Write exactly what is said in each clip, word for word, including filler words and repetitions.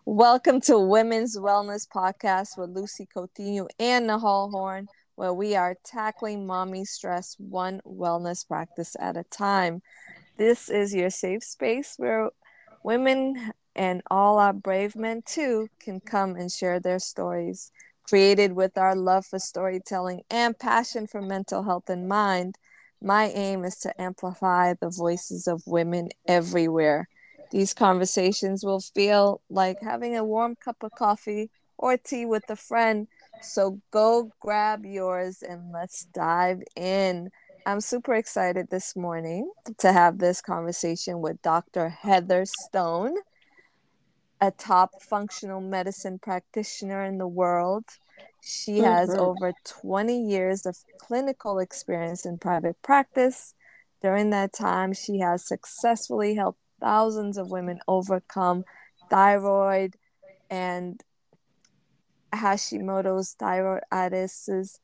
Welcome to Women's Wellness Podcast with Lucy Coutinho and Nahal Horn, where we are tackling mommy stress one wellness practice at a time. This is your safe space where women and all our brave men too can come and share their stories. Created with our love for storytelling and passion for mental health in mind, my aim is to amplify the voices of women everywhere. These conversations will feel like having a warm cup of coffee or tea with a friend. So go grab yours and let's dive in. I'm super excited this morning to have this conversation with Doctor Heather Stone, a top functional medicine practitioner in the world. She has Mhm. over twenty years of clinical experience in private practice. During that time, she has successfully helped thousands of women overcome thyroid and Hashimoto's thyroiditis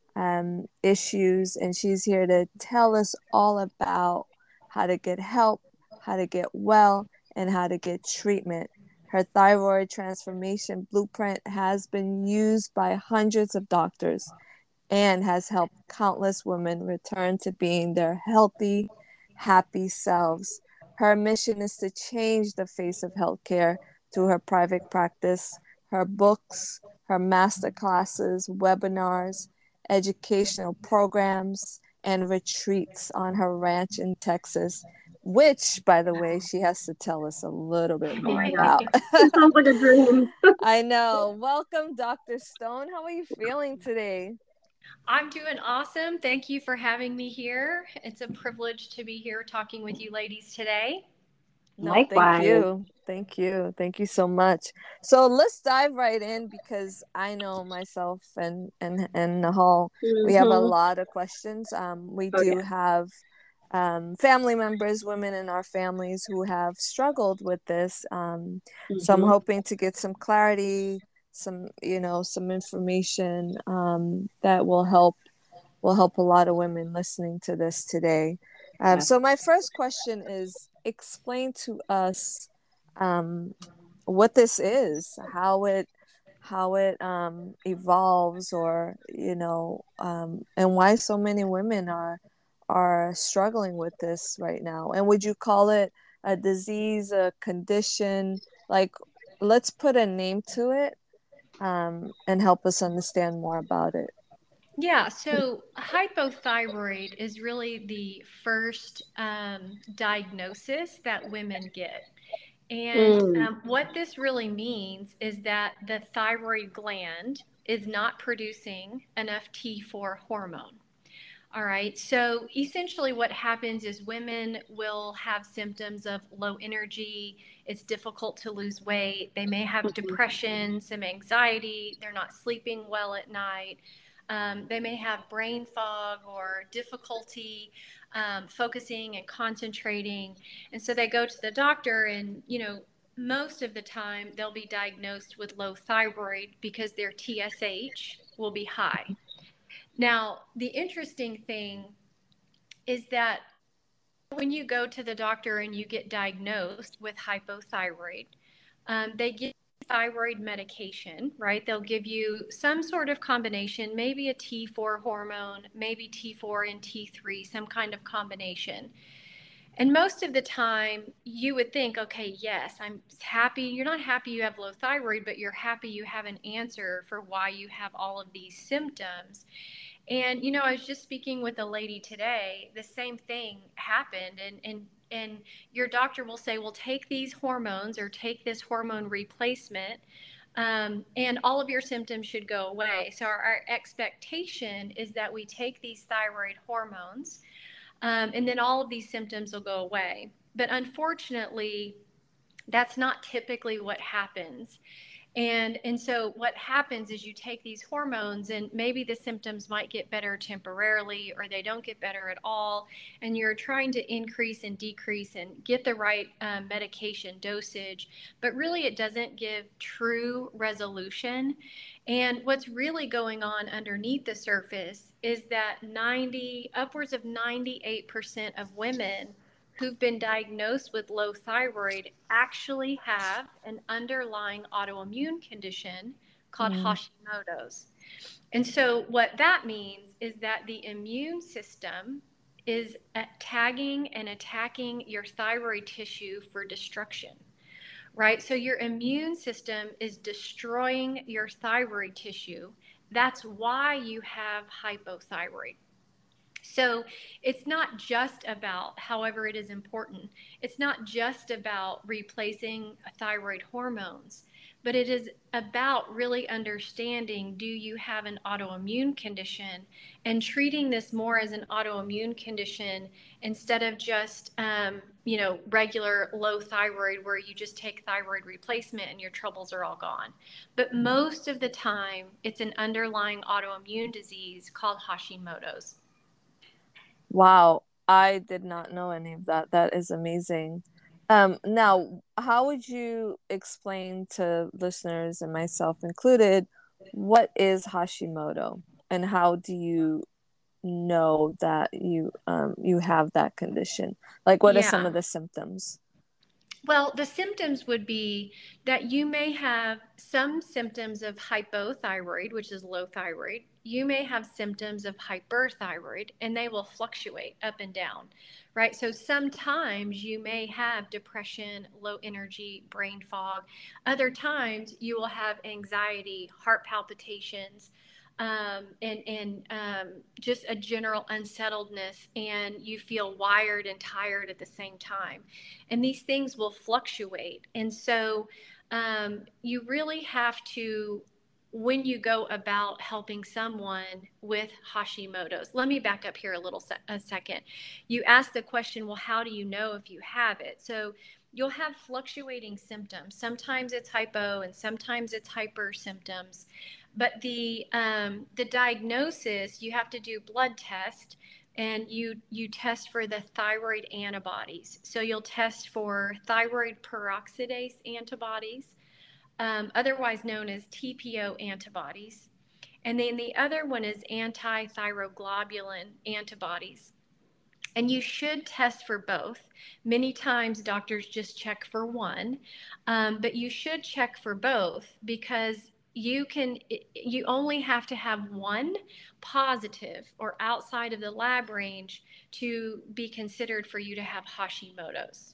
um, issues, and she's here to tell us all about how to get help, how to get well, and how to get treatment. Her thyroid transformation blueprint has been used by hundreds of doctors and has helped countless women return to being their healthy, happy selves. Her mission is to change the face of healthcare through her private practice, her books, her master classes, webinars, educational programs, and retreats on her ranch in Texas, which, by the way, she has to tell us a little bit more Yeah, about. it sounds like a dream. I know. Welcome, Doctor Stone. How are you feeling today? I'm doing awesome. Thank you for having me here. It's a privilege to be here talking with you ladies today. No, thank Likewise. you. Thank you. Thank you so much. So let's dive right in because I know myself and and and Nahal, we have a Mm-hmm. lot of questions. Um, we Oh do yeah. have um, family members, women in our families who have struggled with this. Um, so I'm Mm-hmm. hoping to get some clarity, some, you know, some information um, that will help will help a lot of women listening to this today. Um, Yeah. so my first question is explain to us um, what this is, how it how it um, evolves, or you know, um, and why so many women are are struggling with this right now. And would you call it a disease, a condition? Like, let's put a name to it um, and help us understand more about it. Yeah, so hypothyroid is really the first um, diagnosis that women get. And Mm. um, what this really means is that the thyroid gland is not producing enough T four hormone. All right. So essentially, what happens is women will have symptoms of low energy. It's difficult to lose weight. They may have Mm-hmm. depression, some anxiety. They're not sleeping well at night. Um, they may have brain fog or difficulty um, focusing and concentrating. And so they go to the doctor, and, you know, most of the time they'll be diagnosed with low thyroid because their T S H will be high. Now, the interesting thing is that when you go to the doctor and you get diagnosed with hypothyroid, um, they give you thyroid medication, right? They'll give you some sort of combination, maybe a T four hormone, maybe T four and T three, some kind of combination. And most of the time, you would think, okay, yes, I'm happy. You're not happy you have low thyroid, but you're happy you have an answer for why you have all of these symptoms. And you know, I was just speaking with a lady today. The same thing happened, and and and your doctor will say, "Well, take these hormones or take this hormone replacement, um, and all of your symptoms should go away." So our, our expectation is that we take these thyroid hormones, um, and then all of these symptoms will go away. But unfortunately, that's not typically what happens. And and so what happens is you take these hormones and maybe the symptoms might get better temporarily or they don't get better at all. And you're trying to increase and decrease and get the right um, medication dosage, but really it doesn't give true resolution. And what's really going on underneath the surface is that ninety, upwards of ninety-eight percent of women who've been diagnosed with low thyroid actually have an underlying autoimmune condition called Mm. Hashimoto's. And so what that means is that the immune system is tagging and attacking your thyroid tissue for destruction, right? So your immune system is destroying your thyroid tissue. That's why you have hypothyroid. So it's not just about, however, it is important, it's not just about replacing thyroid hormones, but it is about really understanding, do you have an autoimmune condition, and treating this more as an autoimmune condition instead of just, um, you know, regular low thyroid where you just take thyroid replacement and your troubles are all gone. But most of the time, it's an underlying autoimmune disease called Hashimoto's. Wow, I did not know any of that. That is amazing. Um, now, how would you explain to listeners and myself included, what is Hashimoto and how do you know that you um you have that condition? Like, what are some Yeah. of the symptoms? Well, the symptoms would be that you may have some symptoms of hypothyroid, which is low thyroid. You may have symptoms of hyperthyroid, and they will fluctuate up and down, right? So sometimes you may have depression, low energy, brain fog. Other times you will have anxiety, heart palpitations, um, and and um, just a general unsettledness, and you feel wired and tired at the same time. And these things will fluctuate. And so um, you really have to, when you go about helping someone with Hashimoto's, let me back up here a little se- a second. You asked the question, well, how do you know if you have it? So you'll have fluctuating symptoms. Sometimes it's hypo and sometimes it's hyper symptoms. But the um, the diagnosis, you have to do blood test, and you you test for the thyroid antibodies. So you'll test for thyroid peroxidase antibodies, um, otherwise known as T P O antibodies. And then the other one is anti-thyroglobulin antibodies. And you should test for both. Many times doctors just check for one, um, but you should check for both because you can, you only have to have one positive or outside of the lab range to be considered for you to have Hashimoto's.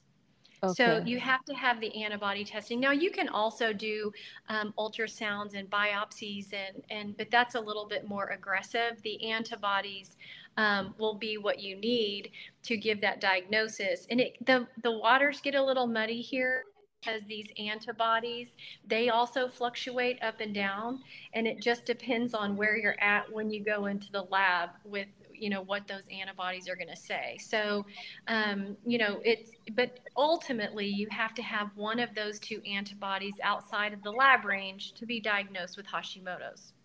So Okay. you have to have the antibody testing. Now you can also do um, ultrasounds and biopsies, and and but that's a little bit more aggressive. The antibodies um, will be what you need to give that diagnosis. And it, the the waters get a little muddy here because these antibodies, they also fluctuate up and down, and it just depends on where you're at when you go into the lab with, you know, what those antibodies are going to say. So um, you know, it's, but ultimately you have to have one of those two antibodies outside of the lab range to be diagnosed with Hashimoto's.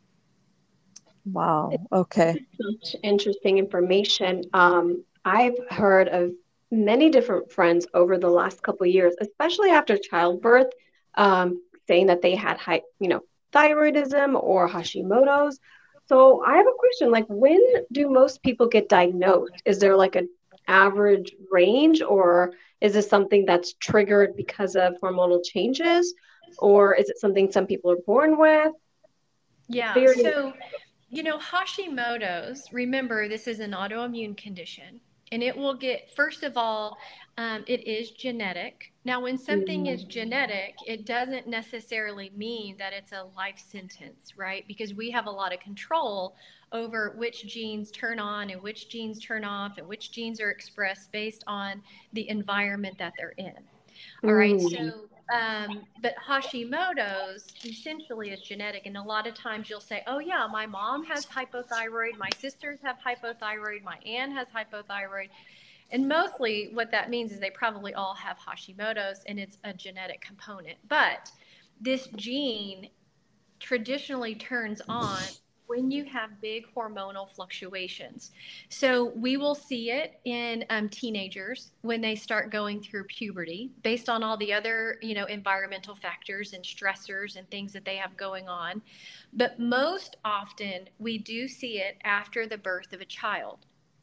Wow. Okay. Such interesting information. Um, I've heard of many different friends over the last couple of years, especially after childbirth, um, saying that they had high, you know, thyroidism or Hashimoto's. So I have a question, like when do most people get diagnosed? Is there like an average range, or is this something that's triggered because of hormonal changes, or is it something some people are born with? Yeah. Very, So, you know, Hashimoto's, remember, this is an autoimmune condition, and it will get, first of all, um, it is genetic. Now, when something is mm, genetic, it doesn't necessarily mean that it's a life sentence, right? Because we have a lot of control over which genes turn on and which genes turn off and which genes are expressed based on the environment that they're in. All right. mm. So, um, but Hashimoto's essentially is genetic. And a lot of times you'll say, oh, yeah, my mom has hypothyroid. My sisters have hypothyroid. My aunt has hypothyroid. And mostly what that means is they probably all have Hashimoto's, and it's a genetic component. But this gene traditionally turns on when you have big hormonal fluctuations. So we will see it in um, teenagers when they start going through puberty, based on all the other, you know, environmental factors and stressors and things that they have going on. But most often we do see it after the birth of a child.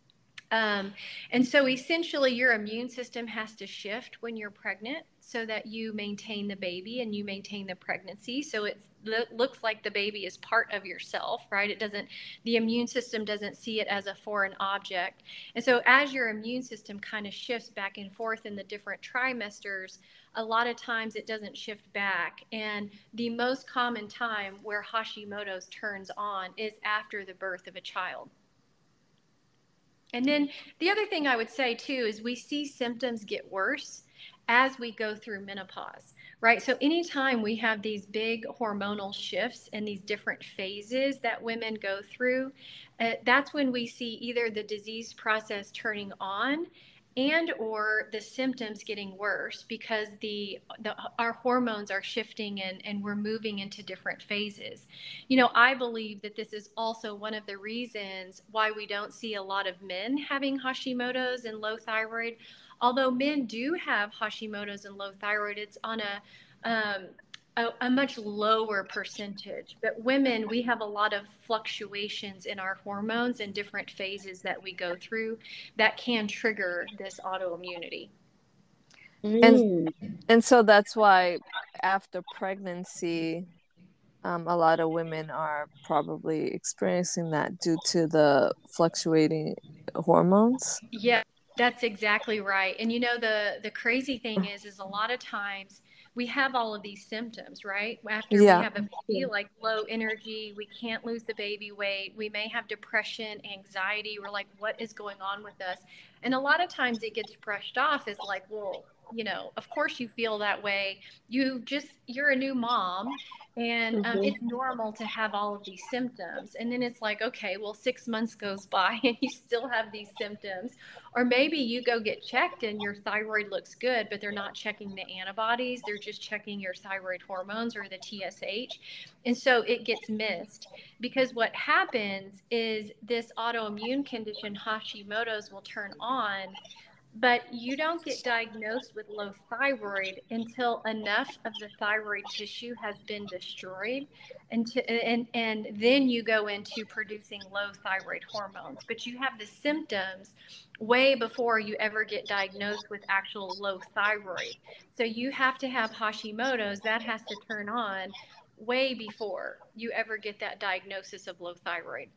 Um, and so essentially your immune system has to shift when you're pregnant so that you maintain the baby and you maintain the pregnancy. So it looks like the baby is part of yourself, right? It doesn't, the immune system doesn't see it as a foreign object. And so as your immune system kind of shifts back and forth in the different trimesters, a lot of times it doesn't shift back. And the most common time where Hashimoto's turns on is after the birth of a child. And then the other thing I would say too is we see symptoms get worse as we go through menopause, right? So anytime we have these big hormonal shifts and these different phases that women go through, uh, that's when we see either the disease process turning on and or the symptoms getting worse because the, the our hormones are shifting and, and we're moving into different phases. You know, I believe that this is also one of the reasons why we don't see a lot of men having Hashimoto's and low thyroid. Although men do have Hashimoto's and low thyroid, it's on a um, a, a much lower percentage. But women, we have a lot of fluctuations in our hormones and different phases that we go through that can trigger this autoimmunity. And and so that's why after pregnancy, um, a lot of women are probably experiencing that due to the fluctuating hormones. Yeah, that's exactly right. And you know, the the crazy thing is, is a lot of times we have all of these symptoms, right? After we Yeah. have a baby, like low energy, we can't lose the baby weight. We may have depression, anxiety. We're like, what is going on with us? And a lot of times it gets brushed off as like, well, you know, of course you feel that way. You just, you're a new mom. And um, Mhm. it's normal to have all of these symptoms. And then it's like, okay, well, six months goes by and you still have these symptoms. Or maybe you go get checked and your thyroid looks good, but they're not checking the antibodies. They're just checking your thyroid hormones or the T S H. And so it gets missed because what happens is this autoimmune condition, Hashimoto's, will turn on, but you don't get diagnosed with low thyroid until enough of the thyroid tissue has been destroyed, and, to, and, and then you go into producing low thyroid hormones. But you have the symptoms way before you ever get diagnosed with actual low thyroid. So you have to have Hashimoto's. That has to turn on way before you ever get that diagnosis of low thyroid.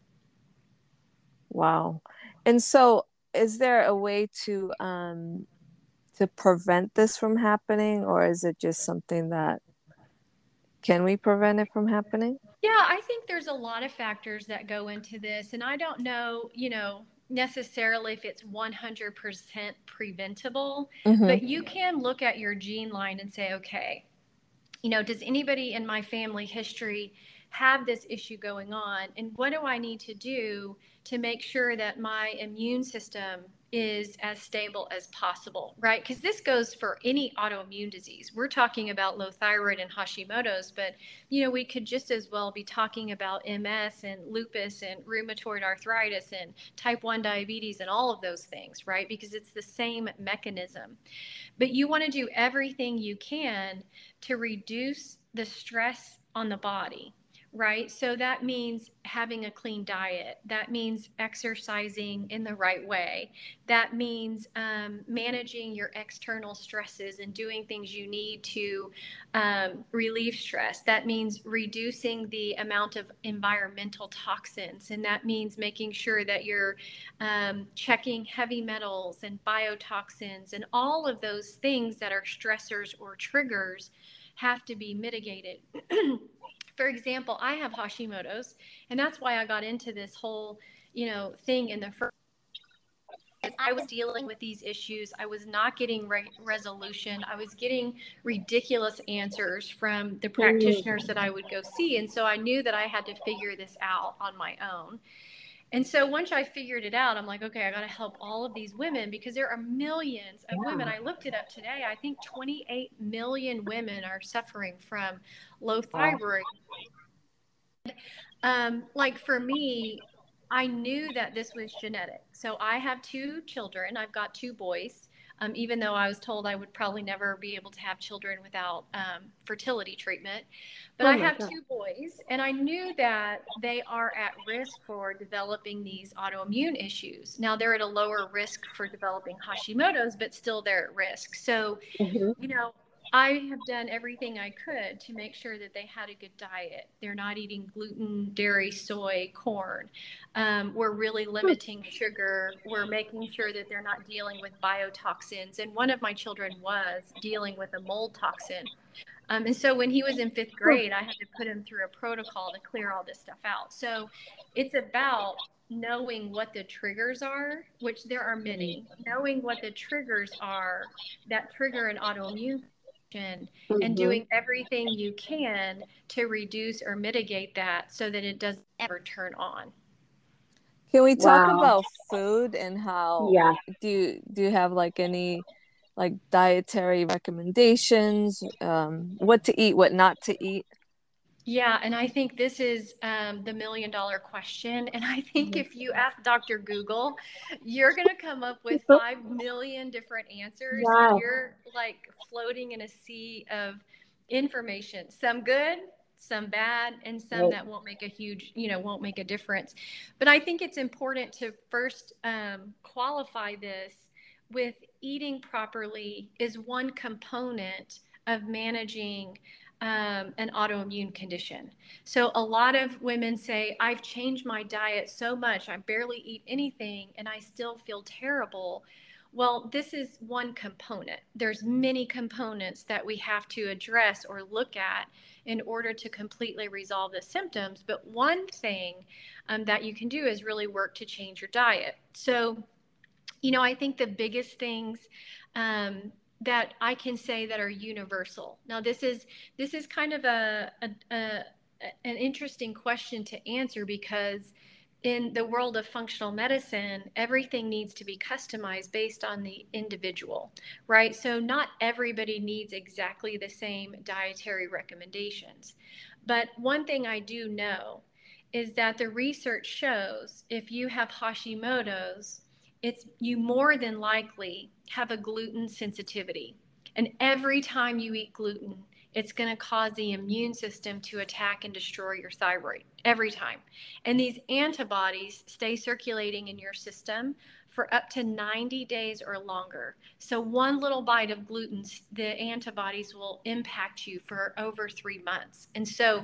Wow. And so is there a way to um to prevent this from happening, or is it just something that can we prevent it from happening? Yeah, I think there's a lot of factors that go into this, and I don't know, you know, necessarily if it's one hundred percent preventable, Mm-hmm. but you can look at your gene line and say, okay, you know, does anybody in my family history have this issue going on? And what do I need to do to make sure that my immune system is as stable as possible, right? Because this goes for any autoimmune disease. We're talking about low thyroid and Hashimoto's, but, you know, we could just as well be talking about M S and lupus and rheumatoid arthritis and type one diabetes and all of those things, right? Because it's the same mechanism. But you want to do everything you can to reduce the stress on the body, right? So that means having a clean diet. That means exercising in the right way. That means um, managing your external stresses and doing things you need to um, relieve stress. That means reducing the amount of environmental toxins. And that means making sure that you're um, checking heavy metals and biotoxins and all of those things that are stressors or triggers have to be mitigated. For example, I have Hashimoto's, and that's why I got into this whole, you know, thing in the first. I was dealing with these issues. I was not getting re- resolution. I was getting ridiculous answers from the practitioners that I would go see, and so I knew that I had to figure this out on my own. And so once I figured it out, I'm like, okay, I got to help all of these women because there are millions of Yeah. women. I looked it up today. I think twenty-eight million women are suffering from low thyroid. Um, like for me, I knew that this was genetic. So I have two children. I've got two boys. um, even though I was told I would probably never be able to have children without um, fertility treatment. But Oh I my have God. two boys, and I knew that they are at risk for developing these autoimmune issues. Now, they're at a lower risk for developing Hashimoto's, but still they're at risk. So, Mhm. you know, I have done everything I could to make sure that they had a good diet. They're not eating gluten, dairy, soy, corn. Um, we're really limiting sugar. We're making sure that they're not dealing with biotoxins. And one of my children was dealing with a mold toxin. Um, and so when he was in fifth grade, I had to put him through a protocol to clear all this stuff out. So it's about knowing what the triggers are, which there are many, knowing what the triggers are that trigger an autoimmune condition, and Mhm. doing everything you can to reduce or mitigate that so that it doesn't ever turn on. Can we talk Wow. about food and how Yeah. do you do you have like any like dietary recommendations, um, what to eat, what not to eat? Yeah, and I think this is um, the million dollar question. And I think Mhm. if you ask Doctor Google, you're going to come up with five million different answers, and Yes. you're like floating in a sea of information, some good, some bad, and some Right. that won't make a huge, you know, won't make a difference. But I think it's important to first um, qualify this with eating properly is one component of managing um, an autoimmune condition. So a lot of women say, I've changed my diet so much, I barely eat anything, and I still feel terrible. Well, this is one component. There's many components that we have to address or look at in order to completely resolve the symptoms. But one thing um, that you can do is really work to change your diet. So, you know, I think the biggest things um, that I can say that are universal. Now, this is this is kind of a, a, a an interesting question to answer, because in the world of functional medicine, everything needs to be customized based on the individual, right? So not everybody needs exactly the same dietary recommendations. But one thing I do know is that the research shows if you have Hashimoto's, it's you more than likely have a gluten sensitivity. And every time you eat gluten, it's going to cause the immune system to attack and destroy your thyroid every time. And these antibodies stay circulating in your system for up to ninety days or longer. So one little bite of gluten, the antibodies will impact you for over three months. And so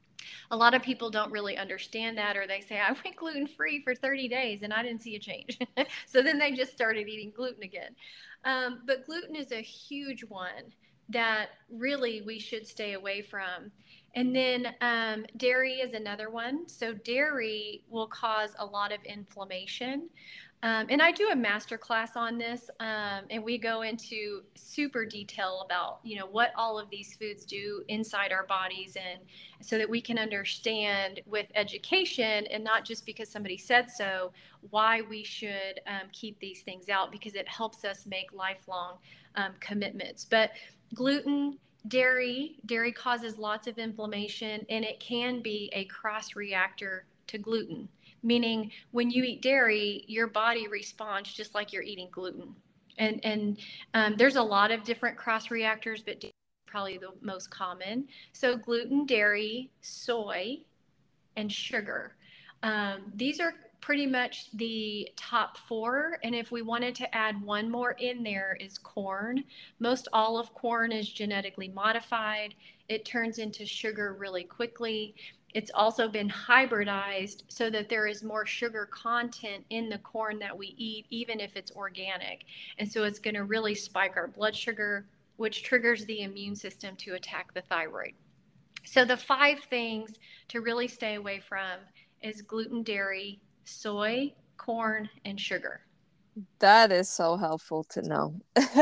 a lot of people don't really understand that, or they say, I went gluten free for thirty days and I didn't see a change. So then they just started eating gluten again. Um, but gluten is a huge one that really we should stay away from. And then um, dairy is another one. So dairy will cause a lot of inflammation. Um, and I do a master class on this, um, and we go into super detail about, you know, what all of these foods do inside our bodies, and so that we can understand with education and not just because somebody said so, why we should um, keep these things out, because it helps us make lifelong um, commitments. But gluten, dairy, dairy causes lots of inflammation, and it can be a cross reactor to gluten, meaning when you eat dairy, your body responds just like you're eating gluten. And, and um, there's a lot of different cross reactors, but dairy is probably the most common. So gluten, dairy, soy, and sugar. Um, these are pretty much the top four. And if we wanted to add one more in there, is corn. Most all of corn is genetically modified. It turns into sugar really quickly. It's also been hybridized so that there is more sugar content in the corn that we eat, even if it's organic. And so it's going to really spike our blood sugar, which triggers the immune system to attack the thyroid. So the five things to really stay away from is gluten, dairy, soy, corn, and sugar. That is so helpful to know.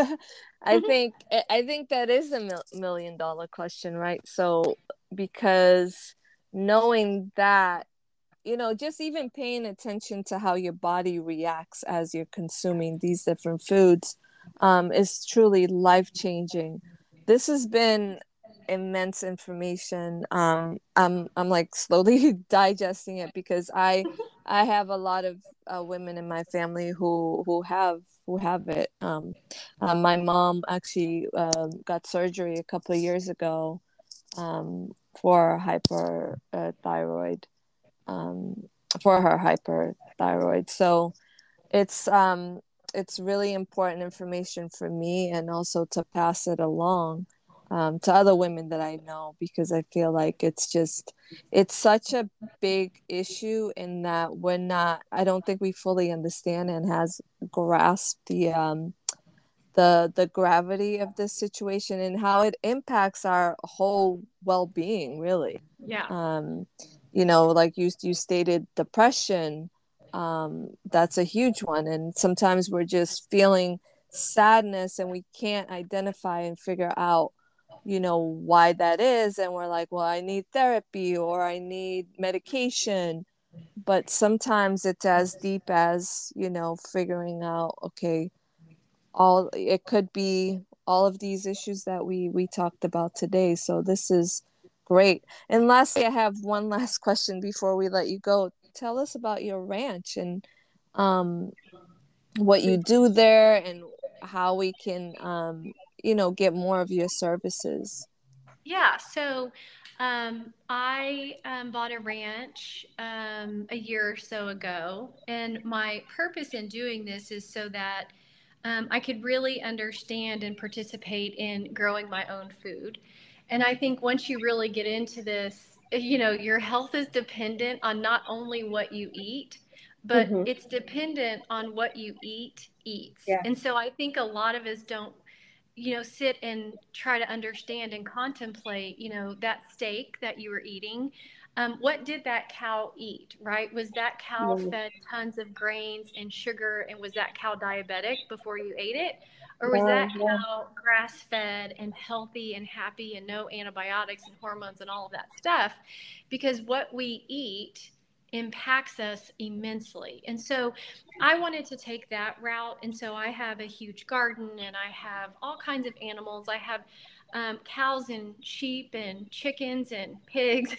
I think I think that is a mil- million dollar question, right? So because knowing that, you know, just even paying attention to how your body reacts as you're consuming these different foods um, is truly life changing. This has been immense information. Um, I'm I'm like slowly digesting it because I I have a lot of uh, women in my family who who have who have it. Um, uh, my mom actually um, got surgery a couple of years ago um, for hyperthyroid, um, for her hyperthyroid. So it's um, it's really important information for me, and also to pass it along um, to other women that I know, because I feel like it's just it's such a big issue in that we're not, I don't think we fully understand and has grasped the um, the the gravity of this situation and how it impacts our whole well-being, really. Yeah. um you know, like you you stated, depression, um that's a huge one, and sometimes we're just feeling sadness and we can't identify and figure out, you know, why that is, and we're like, well, I need therapy or I need medication. But sometimes it's as deep as, you know, figuring out, okay, all it could be all of these issues that we we talked about today. So this is great. And lastly, I have one last question before we let you go. Tell us about your ranch and um what you do there, and how we can um you know, get more of your services. Yeah, so um, I um, bought a ranch um, a year or so ago, and my purpose in doing this is so that um, I could really understand and participate in growing my own food. And I think once you really get into this, you know, your health is dependent on not only what you eat, but Hmm. it's dependent on what you eat eats. Yeah. And so I think a lot of us don't, you know, sit and try to understand and contemplate, you know, that steak that you were eating. Um, what did that cow eat, right? Was that cow Yeah. fed tons of grains and sugar, and was that cow diabetic before you ate it? Or was No, that yeah. cow grass fed and healthy and happy and no antibiotics and hormones and all of that stuff? Because what we eat impacts us immensely. And so I wanted to take that route. And so I have a huge garden and I have all kinds of animals. I have um, cows and sheep and chickens and pigs.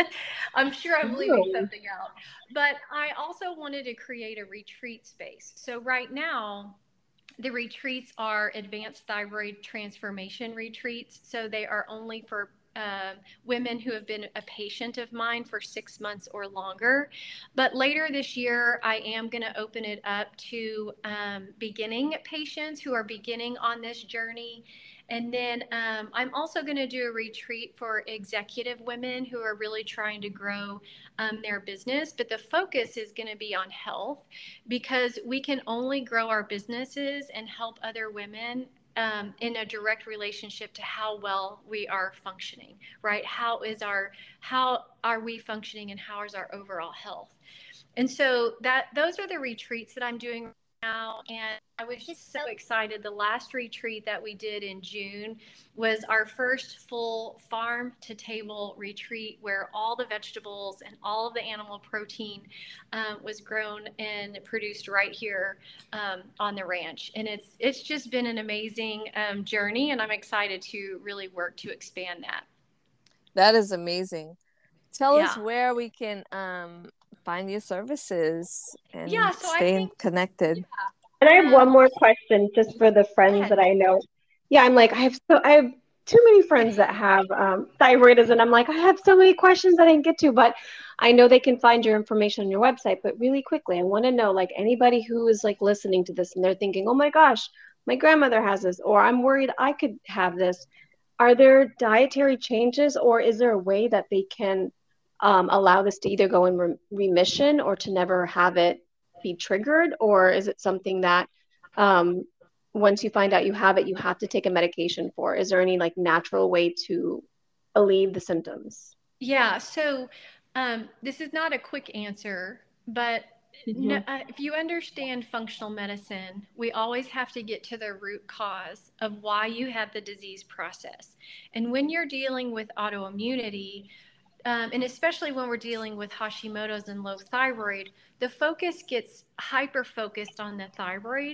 I'm sure I'm leaving Oh, something out. But I also wanted to create a retreat space. So right now, the retreats are advanced thyroid transformation retreats. So they are only for uh, women who have been a patient of mine for six months or longer. But later this year, I am going to open it up to um, beginning patients who are beginning on this journey. And then um, I'm also going to do a retreat for executive women who are really trying to grow um, their business. But the focus is going to be on health, because we can only grow our businesses and help other women um, in a direct relationship to how well we are functioning, right? How is our, how are we functioning, and how is our overall health? And so that those are the retreats that I'm doing right now. And I was just so excited. The last retreat that we did in June was our first full farm to table retreat, where all the vegetables and all of the animal protein um, was grown and produced right here um, on the ranch. And it's it's just been an amazing um, journey, and I'm excited to really work to expand that. That is amazing. Tell us Yeah. where we can um find your services Yeah. and So I stay think, connected. yeah. and I have one Um, more question just for the Go friends ahead. that I know. Yeah, I'm like, I have so I have too many friends that have um, thyroidism, and I'm like, I have so many questions that I didn't get to, but I know they can find your information on your website. But really quickly, I want to know, like, anybody who is like listening to this and they're thinking, oh my gosh, my grandmother has this, or I'm worried I could have this. Are there dietary changes, or is there a way that they can um, allow this to either go in re- remission or to never have it be triggered? Or is it something that um, once you find out you have it, you have to take a medication for? Is there any like natural way to alleviate the symptoms? Yeah, so um, this is not a quick answer, but no, Hmm. uh, if you understand functional medicine, we always have to get to the root cause of why you have the disease process. And when you're dealing with autoimmunity, um, and especially when we're dealing with Hashimoto's and low thyroid, the focus gets hyper focused on the thyroid.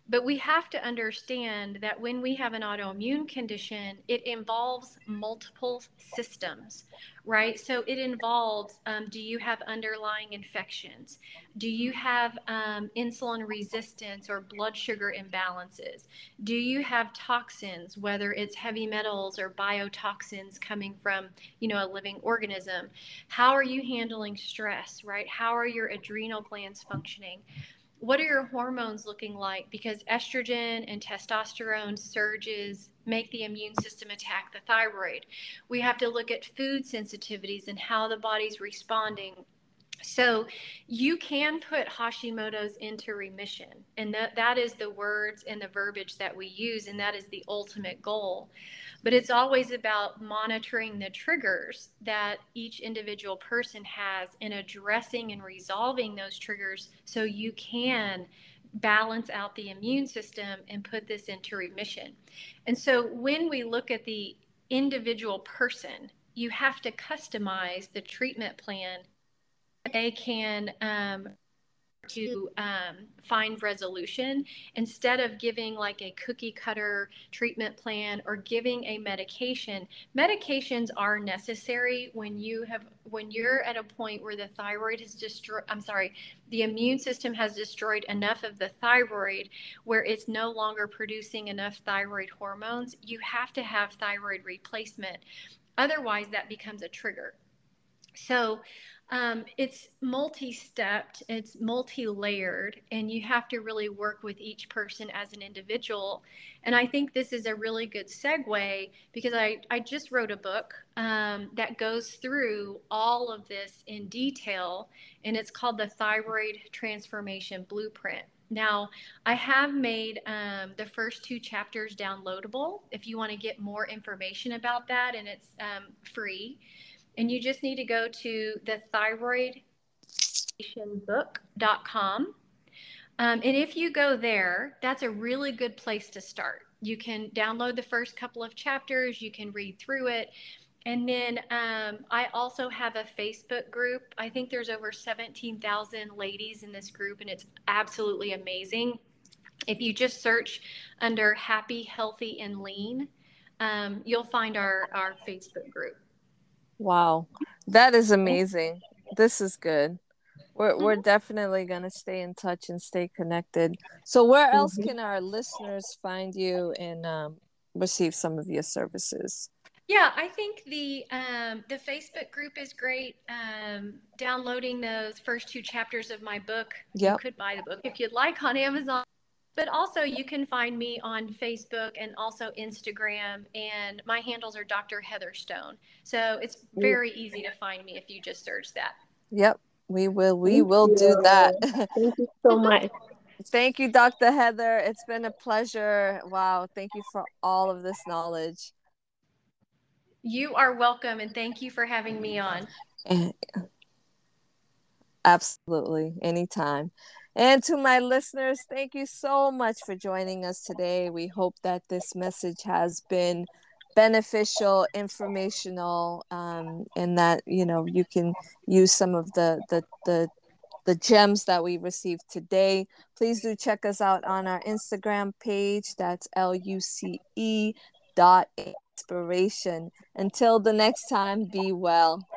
But we have to understand that when we have an autoimmune condition, it involves multiple systems, right? So it involves, um, do you have underlying infections? Do you have um, insulin resistance or blood sugar imbalances? Do you have toxins, whether it's heavy metals or biotoxins coming from, you know, a living organism? How are you handling stress, right? How are your adrenal glands functioning? What are your hormones looking like? Because estrogen and testosterone surges make the immune system attack the thyroid. We have to look at food sensitivities and how the body's responding. So you can put Hashimoto's into remission, and that, that is the words and the verbiage that we use, and that is the ultimate goal. But it's always about monitoring the triggers that each individual person has and addressing and resolving those triggers so you can balance out the immune system and put this into remission. And so when we look at the individual person, you have to customize the treatment plan. They can um, to um, find resolution instead of giving like a cookie cutter treatment plan or giving a medication. Medications are necessary when you have when you're at a point where the thyroid has destroyed I'm sorry the immune system has destroyed enough of the thyroid where it's no longer producing enough thyroid hormones. You have to have thyroid replacement, otherwise that becomes a trigger. So um, it's multi-stepped, it's multi-layered, and you have to really work with each person as an individual. And I think this is a really good segue because I, I just wrote a book um, that goes through all of this in detail, and it's called the Thyroid Transformation Blueprint. Now, I have made um, the first two chapters downloadable if you want to get more information about that, and it's um, free. And you just need to go to the thyroid book dot com. Um, and if you go there, that's a really good place to start. You can download the first couple of chapters, you can read through it. And then um, I also have a Facebook group. I think there's over seventeen thousand ladies in this group, and it's absolutely amazing. If you just search under Happy, Healthy, and Lean, um, you'll find our, our Facebook group. Wow, that is amazing. This is good. We're we're definitely gonna stay in touch and stay connected. So where else Mhm. can our listeners find you and um, receive some of your services? Yeah, I think the um, the Facebook group is great. Um, downloading those first two chapters of my book, you Yep. could buy the book if you'd like on Amazon. But also, you can find me on Facebook and also Instagram, and my handles are Doctor Heather Stone. So it's very easy to find me if you just search that. Yep. We will. We Thank will do you. that. Thank you so much. Thank you, Doctor Heather. It's been a pleasure. Wow. Thank you for all of this knowledge. You are welcome, and thank you for having me on. Absolutely. Anytime. And to my listeners, thank you so much for joining us today. We hope that this message has been beneficial, informational, um, and that, you know, you can use some of the, the, the, the gems that we received today. Please do check us out on our Instagram page. That's L U C E dot inspiration. Until the next time, be well.